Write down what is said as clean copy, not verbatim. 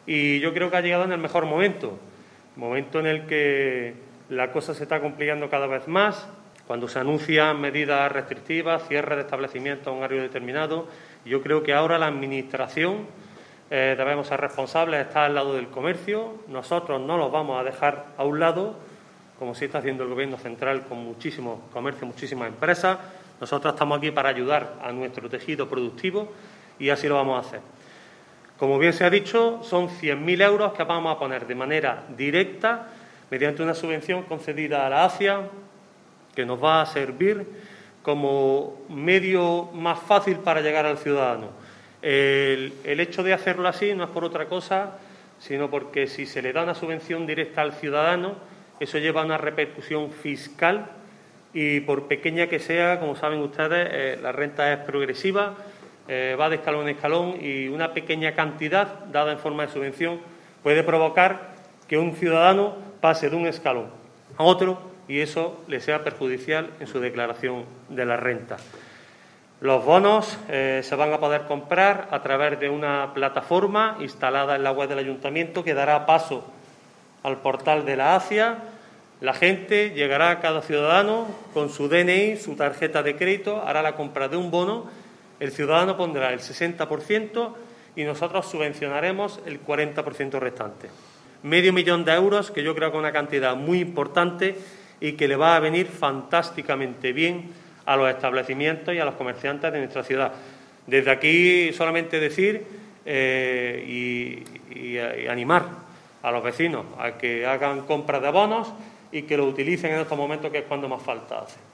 Y yo creo que ha llegado en el mejor momento en el que la cosa se está complicando cada vez más, cuando se anuncian medidas restrictivas, cierre de establecimientos a un horario determinado. Yo creo que ahora la Administración debemos ser responsables, está al lado del comercio. Nosotros no los vamos a dejar a un lado, como sí está haciendo el Gobierno central con muchísimos comercios, muchísimas empresas. Nosotros estamos aquí para ayudar a nuestro tejido productivo y así lo vamos a hacer. Como bien se ha dicho, son 100.000 euros que vamos a poner de manera directa mediante una subvención concedida a la ACIA, que nos va a servir como medio más fácil para llegar al ciudadano. El hecho de hacerlo así no es por otra cosa, sino porque si se le da una subvención directa al ciudadano, eso lleva a una repercusión fiscal y, por pequeña que sea, como saben ustedes, la renta es progresiva, va de escalón en escalón, y una pequeña cantidad dada en forma de subvención puede provocar que un ciudadano pase de un escalón a otro y eso le sea perjudicial en su declaración de la renta. Los bonos se van a poder comprar a través de una plataforma instalada en la web del Ayuntamiento que dará paso al portal de la ACIA. La gente llegará a cada ciudadano con su DNI, su tarjeta de crédito, hará la compra de un bono, el ciudadano pondrá el 60% y nosotros subvencionaremos el 40% restante. $500.000 de euros, que yo creo que es una cantidad muy importante y que le va a venir fantásticamente bien a los establecimientos y a los comerciantes de nuestra ciudad. Desde aquí solamente decir y animar a los vecinos a que hagan compras de bonos y que lo utilicen en estos momentos, que es cuando más falta hace.